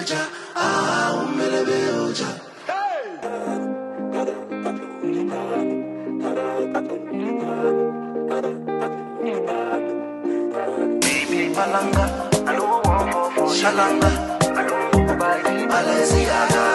oja, ah, umelebe oja. Baby Balanga, I don't want for Shalanga, I don't want buy Balenciaga.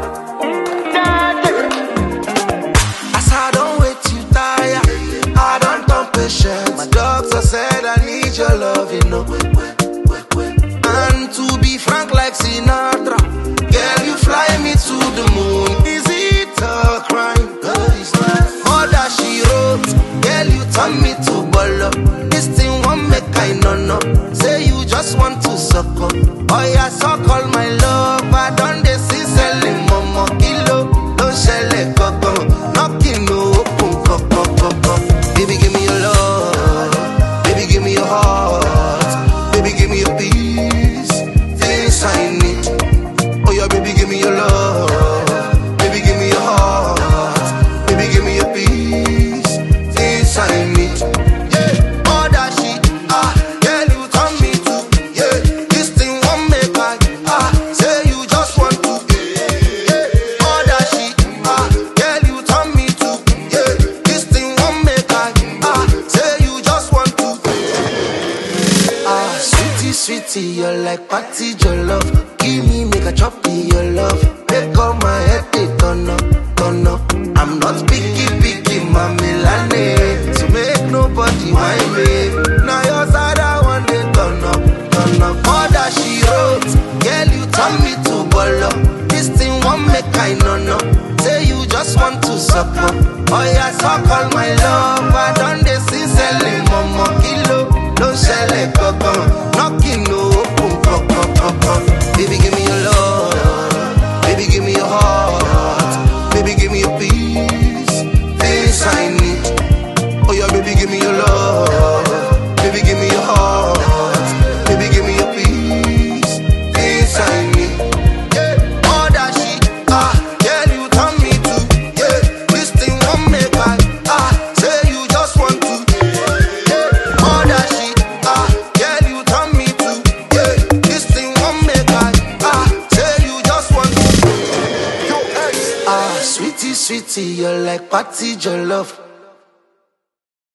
As I don't wait you tire, I don't turn patient. My doctor said I need your love, you know. And to be frank like Sinatra, girl, you fly me to the moon. Is it a crime? All that she wrote, girl, you turn me to bolo. This thing won't make I no. Say you just want to suck up. Oh yeah, suck all my love. I done this in selling momo kilo. Don't shell it, coco. Knocking no open, coco. Baby, give me your love. Baby, give me your heart. Baby, give me your peace. Things I need. Oh yeah, baby, give me your love. Baby, give me your heart. Baby, give me your peace. Things I need. Yeah, all that shit. Girl, you turn me to. Yeah, this thing won't make I. Say you just want to. Yeah, all that shit. Girl, you turn me to. Yeah, this thing won't make I. Say you just want to. Sweetie, you're like party your love. Give me, make a chop your love. Make all my head they turn up. I'm not picky, my Milane. So make nobody whine me. Now your side I want they turn up. All that she wrote, girl, you turn me to bolo. This thing won't make I no. Say you just want to suck up. Oh yeah, suck all my love. I done this in selling momo kilo. Don't sell it, coco. Knocking no open, coco. Baby, give me your love. Baby, give me your heart. Baby, give me your peace. Things I need. Oh yeah, baby, give me your love. Baby, give me your heart. Baby, give me your peace. Things I need. Yeah, all that shit. Girl, you turn me to. Yeah, this thing won't make I. Say you just want to. Yeah, all that shit. Girl, you turn me to. Yeah, this thing won't make I. Say you just want to. Sweetie, you're like party your love.